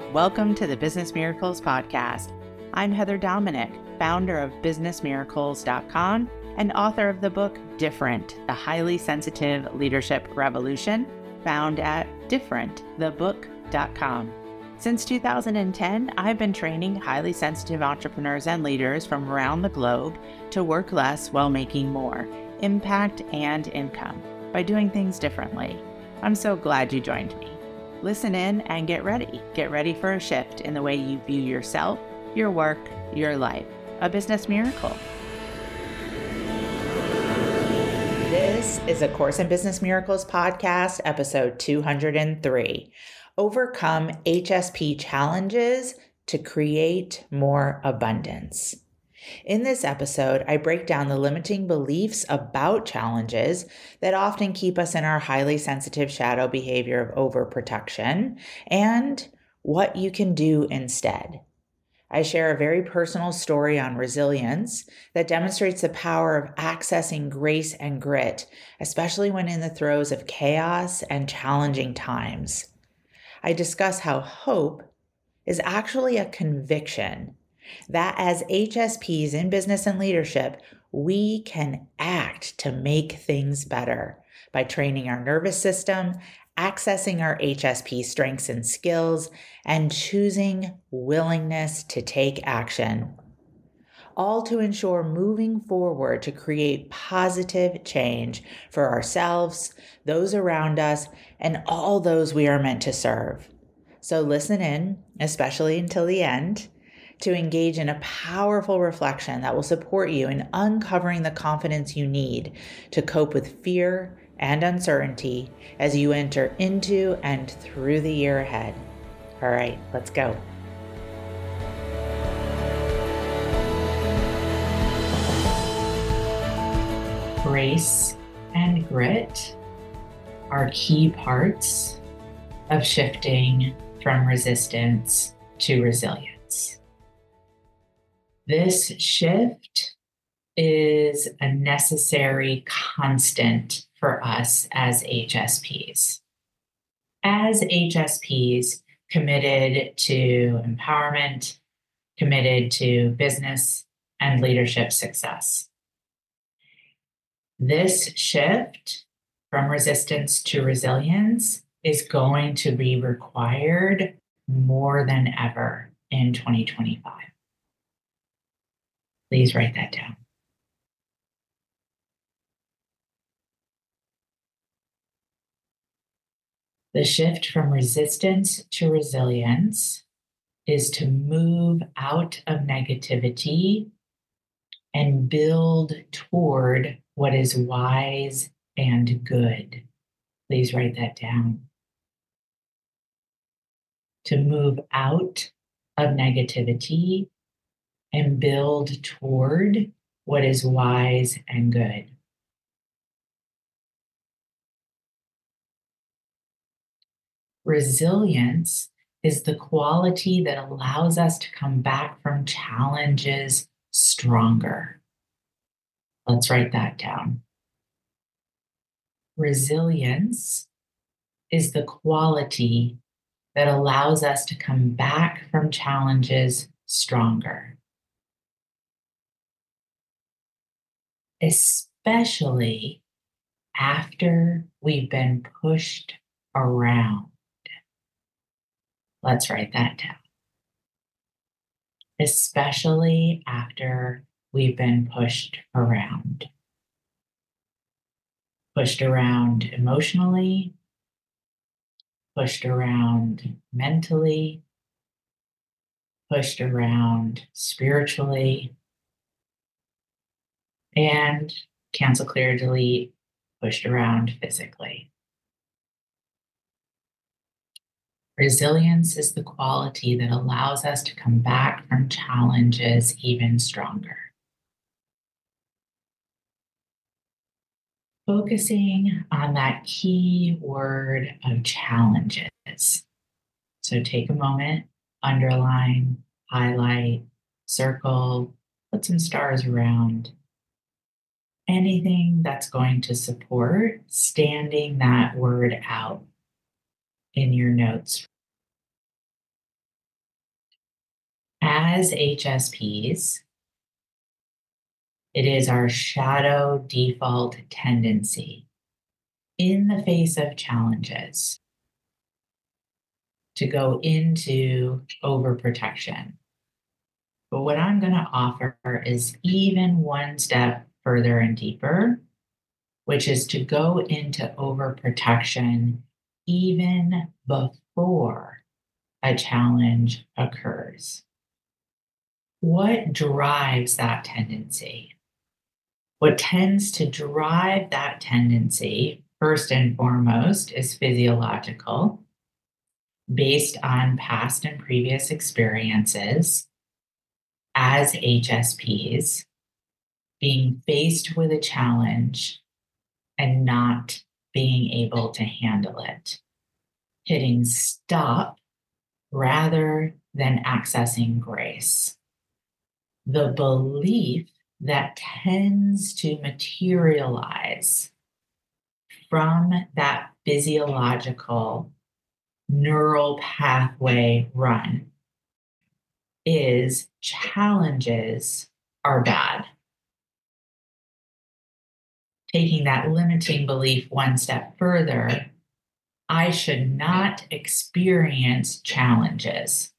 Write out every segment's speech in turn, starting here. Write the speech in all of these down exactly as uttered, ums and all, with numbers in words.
Welcome to the Business Miracles Podcast. I'm Heather Dominick, founder of business miracles dot com and author of the book Different, The Highly Sensitive Leadership Revolution, found at different the book dot com. Since two thousand ten, I've been training highly sensitive entrepreneurs and leaders from around the globe to work less while making more impact and income by doing things differently. I'm so glad you joined me. Listen in and get ready. Get ready for a shift in the way you view yourself, your work, your life. A business miracle. This is a Course in Business Miracles podcast, episode two hundred three. Overcome H S P challenges to create more abundance. In this episode, I break down the limiting beliefs about challenges that often keep us in our highly sensitive shadow behavior of overprotection and what you can do instead. I share a very personal story on resilience that demonstrates the power of accessing grace and grit, especially when in the throes of chaos and challenging times. I discuss how hope is actually a conviction that as H S Ps in business and leadership, we can act to make things better by training our nervous system, accessing our H S P strengths and skills, and choosing willingness to take action. All to ensure moving forward to create positive change for ourselves, those around us, and all those we are meant to serve. So listen in, especially until the end, to engage in a powerful reflection that will support you in uncovering the confidence you need to cope with fear and uncertainty as you enter into and through the year ahead. All right, let's go. Grace and grit are key parts of shifting from resistance to resilience. This shift is a necessary constant for us as H S Ps. As H S Ps committed to empowerment, committed to business and leadership success. This shift from resistance to resilience is going to be required more than ever in twenty twenty-five. Please write that down. The shift from resistance to resilience is to move out of negativity and build toward what is wise and good. Please write that down. To move out of negativity and build toward what is wise and good. Resilience is the quality that allows us to come back from challenges stronger. Let's write that down. Resilience is the quality that allows us to come back from challenges stronger. Especially after we've been pushed around. Let's write that down. Especially after we've been pushed around. Pushed around emotionally, pushed around mentally, pushed around spiritually, and cancel, clear, delete, pushed around physically. Resilience is the quality that allows us to come back from challenges even stronger. Focusing on that key word of challenges. So take a moment, underline, highlight, circle, put some stars around. Anything that's going to support standing that word out in your notes. As H S Ps, it is our shadow default tendency in the face of challenges to go into overprotection. But what I'm going to offer is even one step further and deeper, which is to go into overprotection even before a challenge occurs. What drives that tendency? What tends to drive that tendency, first and foremost, is physiological, based on past and previous experiences as H S Ps, being faced with a challenge and not being able to handle it, hitting stop rather than accessing grace. The belief that tends to materialize from that physiological neural pathway run is challenges are bad. Taking that limiting belief one step further, I should not experience challenges.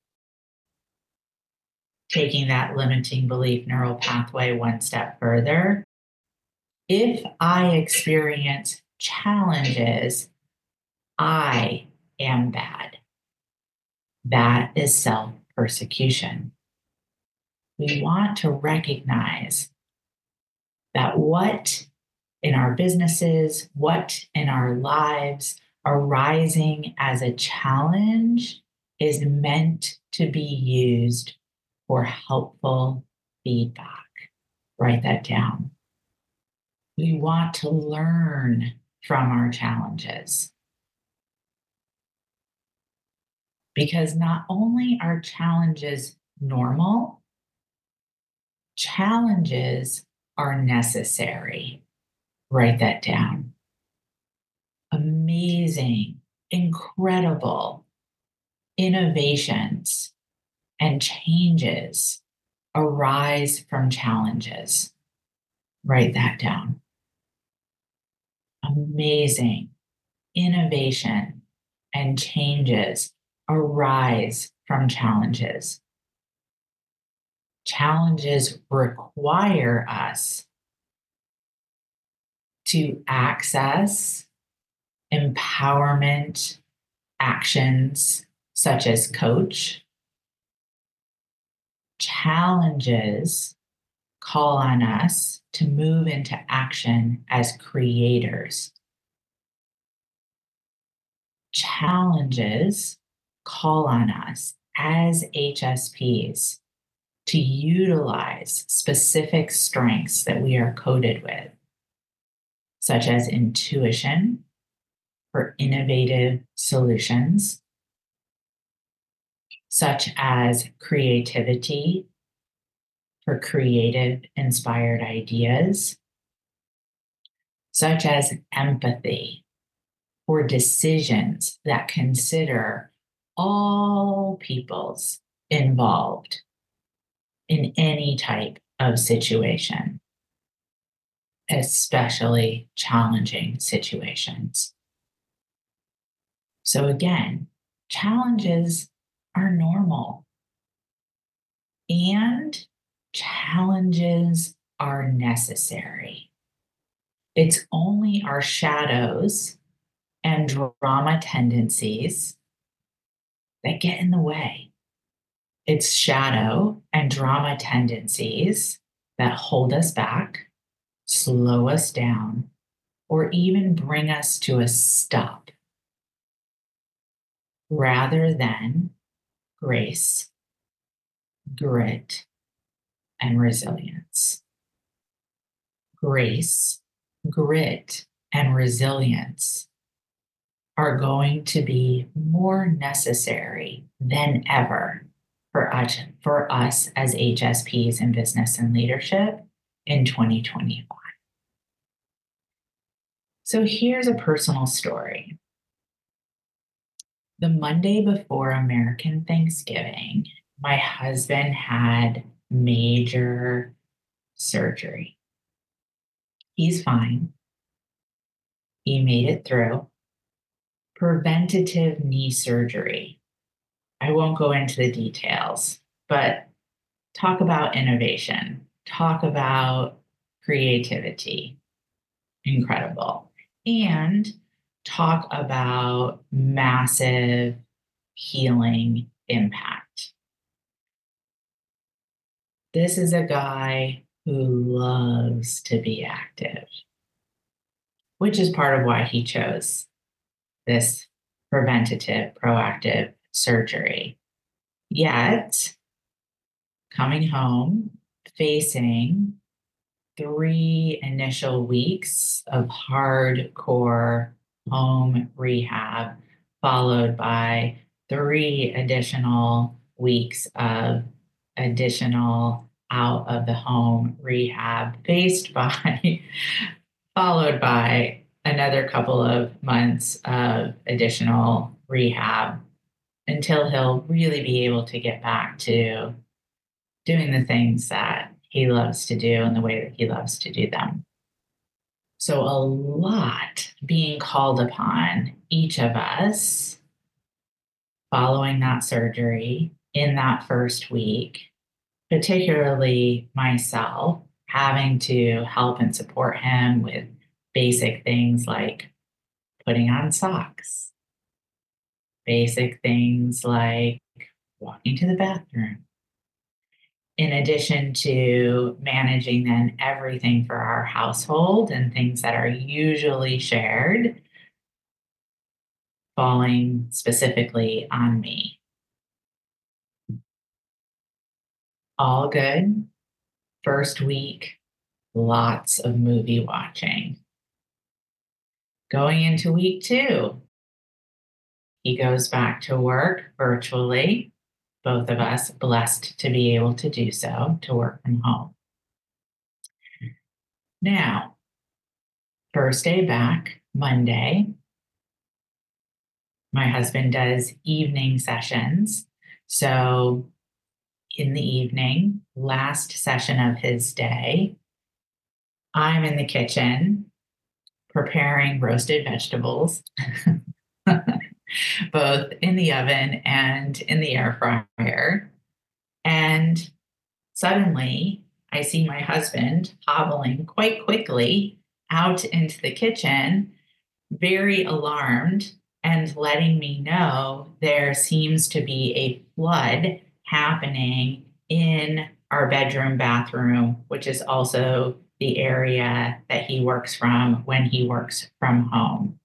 Taking that limiting belief neural pathway one step further, if I experience challenges, I am bad. That is self-persecution. We want to recognize that what in our businesses, what in our lives arising as a challenge is meant to be used for helpful feedback. Write that down. We want to learn from our challenges. Because not only are challenges normal, challenges are necessary. Write that down. Amazing, incredible innovations and changes arise from challenges. Write that down. Amazing innovation and changes arise from challenges. Challenges require us to access empowerment actions such as coach. Challenges call on us to move into action as creators. Challenges call on us as H S Ps to utilize specific strengths that we are coded with, such as intuition for innovative solutions, such as creativity for creative, inspired ideas, such as empathy for decisions that consider all peoples involved in any type of situation, especially challenging situations. So again, challenges are normal, and challenges are necessary. It's only our shadows and drama tendencies that get in the way. It's shadow and drama tendencies that hold us back, slow us down, or even bring us to a stop, rather than grace, grit, and resilience. Grace, grit, and resilience are going to be more necessary than ever for us, for us as H S Ps in business and leadership in twenty twenty-one. So here's a personal story. The Monday before American Thanksgiving, my husband had major surgery. He's fine. He made it through. Preventative knee surgery. I won't go into the details, but talk about innovation, talk about creativity. Incredible. And talk about massive healing impact. This is a guy who loves to be active, which is part of why he chose this preventative, proactive surgery. Yet, coming home, facing three initial weeks of hardcore home rehab, followed by three additional weeks of additional out of the home rehab, faced by, followed by another couple of months of additional rehab until he'll really be able to get back to doing the things that he loves to do and the way that he loves to do them. So a lot being called upon each of us following that surgery in that first week, particularly myself, having to help and support him with basic things like putting on socks, basic things like walking to the bathroom, in addition to managing then everything for our household and things that are usually shared, falling specifically on me. All good. First week, lots of movie watching. Going into week two, he goes back to work virtually. Both of us blessed to be able to do so, to work from home. Now, first day back, Monday, my husband does evening sessions. So in the evening, last session of his day, I'm in the kitchen preparing roasted vegetables, both in the oven and in the air fryer. And suddenly, I see my husband hobbling quite quickly out into the kitchen, very alarmed, and letting me know there seems to be a flood happening in our bedroom bathroom, which is also the area that he works from when he works from home.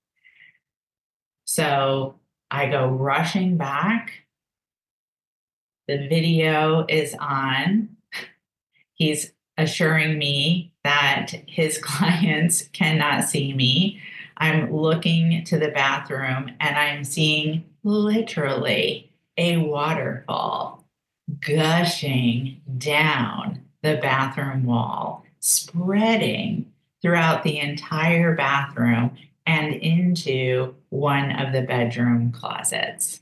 So I go rushing back. The video is on. He's assuring me that his clients cannot see me. I'm looking to the bathroom and I'm seeing literally a waterfall gushing down the bathroom wall, spreading throughout the entire bathroom and into one of the bedroom closets.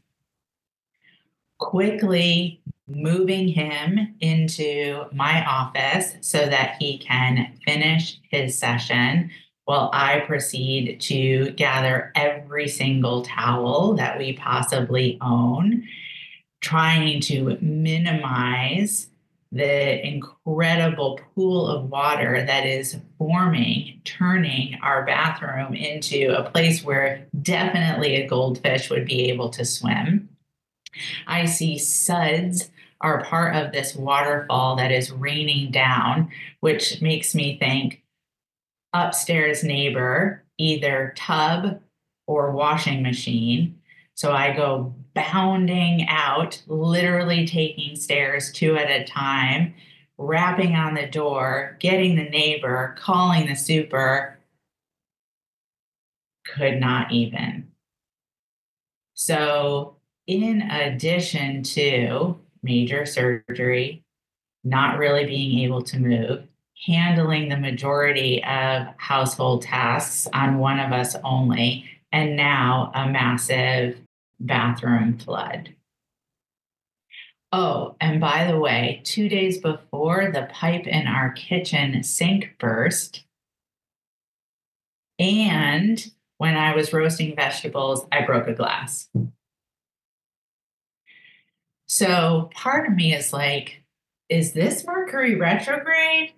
Quickly moving him into my office so that he can finish his session while I proceed to gather every single towel that we possibly own, trying to minimize the incredible pool of water that is forming, turning our bathroom into a place where definitely a goldfish would be able to swim. I see suds are part of this waterfall that is raining down, which makes me think upstairs neighbor, either tub or washing machine. So I go bounding out, literally taking stairs two at a time, rapping on the door, getting the neighbor, calling the super. Could not even. So in addition to major surgery, not really being able to move, handling the majority of household tasks on one of us only, and now a massive bathroom flood. Oh, and by the way, two days before, the pipe in our kitchen sink burst. And when I was roasting vegetables, I broke a glass. So part of me is like, is this Mercury retrograde?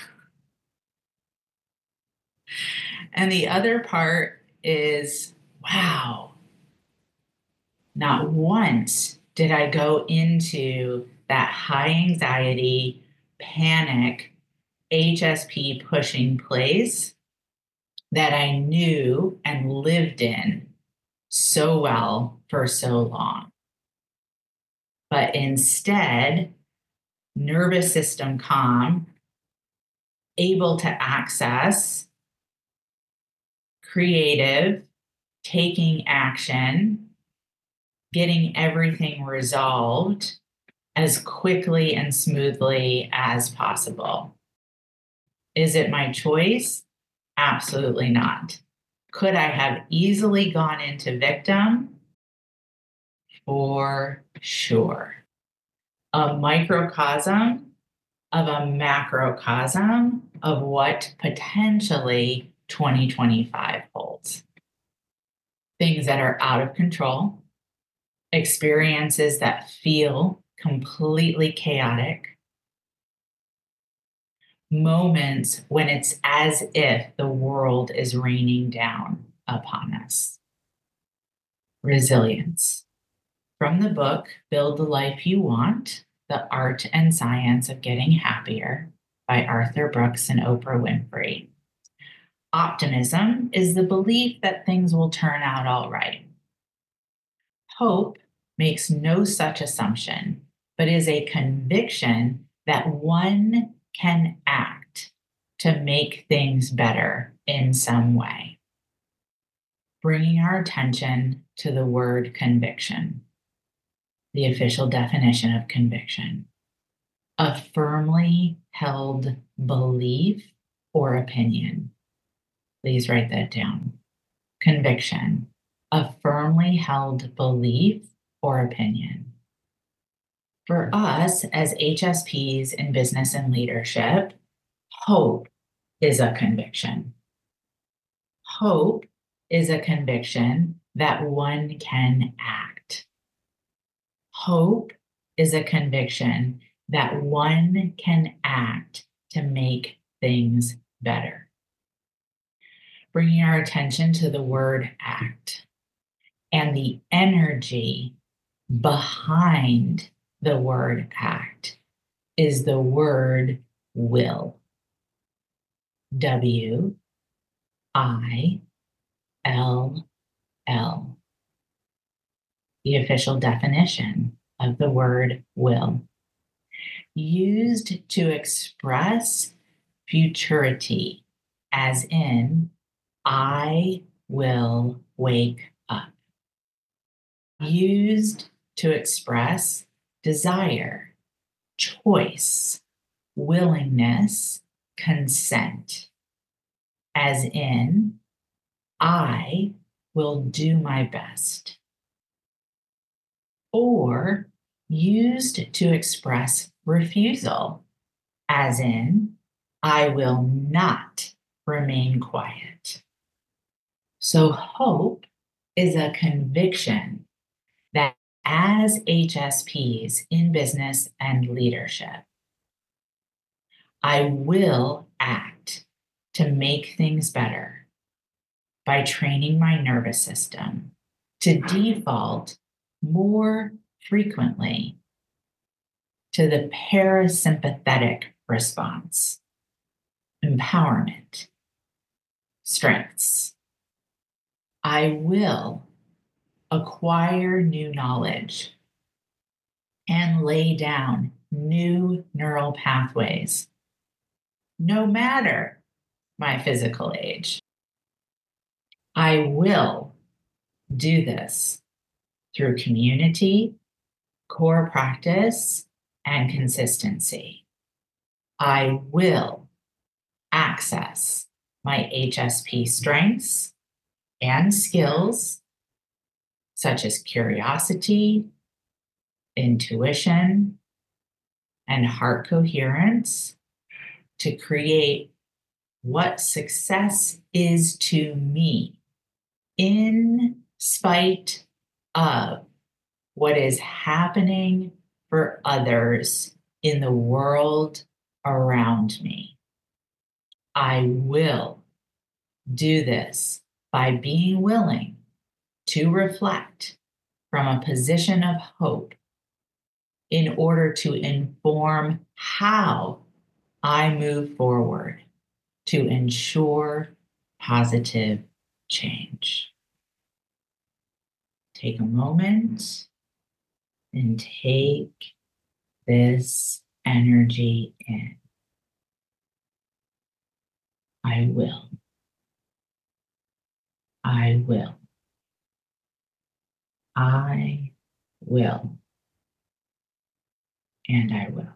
And the other part is, wow, not once did I go into that high anxiety, panic, H S P pushing place that I knew and lived in so well for so long. But instead, nervous system calm, able to access, creative, taking action, getting everything resolved as quickly and smoothly as possible. Is it my choice? Absolutely not. Could I have easily gone into victim? For sure. A microcosm of a macrocosm of what potentially twenty twenty-five holds. Things that are out of control, experiences that feel completely chaotic, moments when it's as if the world is raining down upon us. Resilience. From the book, Build the Life You Want, The Art and Science of Getting Happier by Arthur Brooks and Oprah Winfrey. Optimism is the belief that things will turn out all right. Hope makes no such assumption, but is a conviction that one can act to make things better in some way. Bringing our attention to the word conviction, the official definition of conviction: a firmly held belief or opinion. Please write that down. Conviction, a firmly held belief or opinion. For us as H S Ps in business and leadership, hope is a conviction. Hope is a conviction that one can act. Hope is a conviction that one can act to make things better. Bringing our attention to the word act and the energy behind the word act is the word will. W I L L. The official definition of the word will. Used to express futurity, as in, I will wake up. Used to express desire, choice, willingness, consent, as in, I will do my best. Or used to express refusal, as in, I will not remain quiet. So hope is a conviction that as H S Ps in business and leadership, I will act to make things better by training my nervous system to default more frequently to the parasympathetic response, empowerment, strengths. I will acquire new knowledge and lay down new neural pathways, no matter my physical age. I will do this through community, core practice, and consistency. I will access my H S P strengths and skills, such as curiosity, intuition, and heart coherence to create what success is to me in spite of what is happening for others in the world around me. I will do this by being willing to reflect from a position of hope in order to inform how I move forward to ensure positive change. Take a moment and take this energy in. I will. I will. I will. And I will.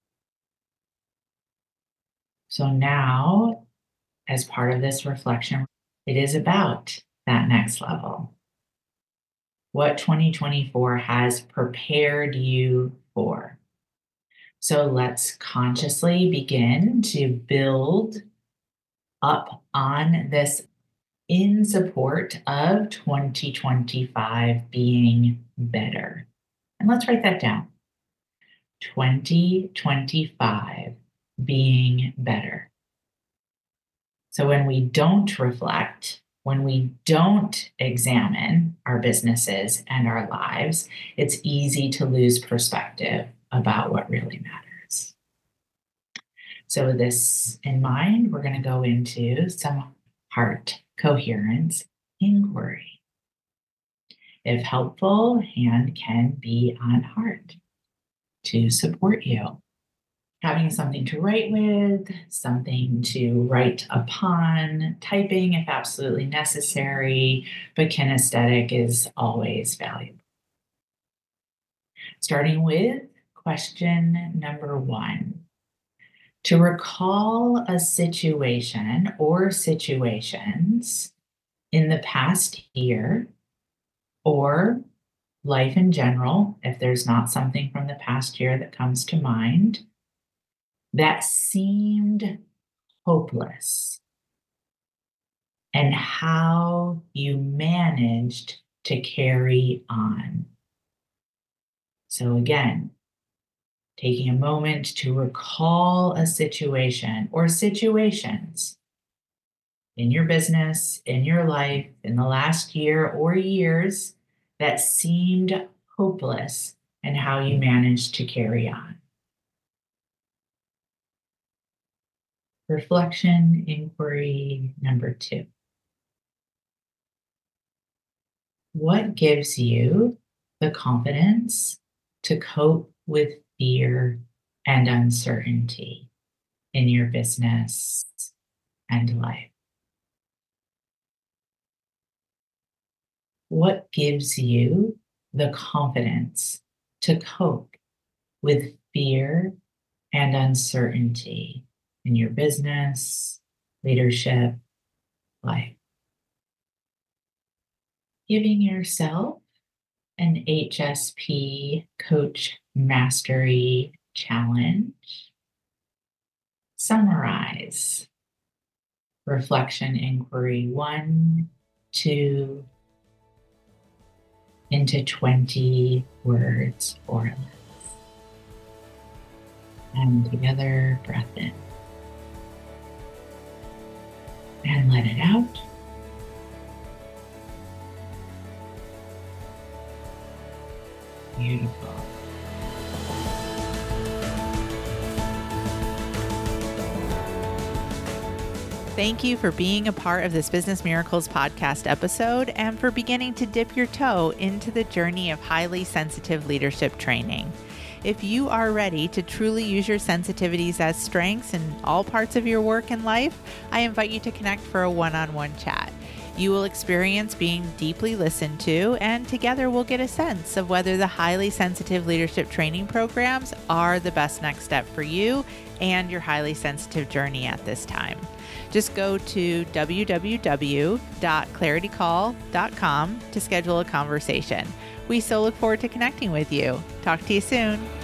So now, as part of this reflection, it is about that next level. What twenty twenty-four has prepared you for. So let's consciously begin to build up on this in support of twenty twenty-five being better. And let's write that down. twenty twenty-five being better. So when we don't reflect, when we don't examine our businesses and our lives, it's easy to lose perspective about what really matters. So with this in mind, we're going to go into some heart coherence inquiry. If helpful, hand can be on heart to support you. Having something to write with, something to write upon, typing if absolutely necessary, but kinesthetic is always valuable. Starting with question number one. To recall a situation or situations in the past year or life in general, if there's not something from the past year that comes to mind, that seemed hopeless, and how you managed to carry on. So again, taking a moment to recall a situation or situations in your business, in your life, in the last year or years that seemed hopeless, and how you managed to carry on. Reflection inquiry number two. What gives you the confidence to cope with fear and uncertainty in your business and life? What gives you the confidence to cope with fear and uncertainty in your business, leadership, life? Giving yourself an H S P Coach Mastery Challenge. Summarize. Reflection inquiry one, two, into twenty words or less. And together, breath in. And let it out. Beautiful. Thank you for being a part of this Business Miracles podcast episode and for beginning to dip your toe into the journey of highly sensitive leadership training. If you are ready to truly use your sensitivities as strengths in all parts of your work and life, I invite you to connect for a one-on-one chat. You will experience being deeply listened to, and together we'll get a sense of whether the highly sensitive leadership training programs are the best next step for you and your highly sensitive journey at this time. Just go to w w w dot clarity call dot com to schedule a conversation. We so look forward to connecting with you. Talk to you soon.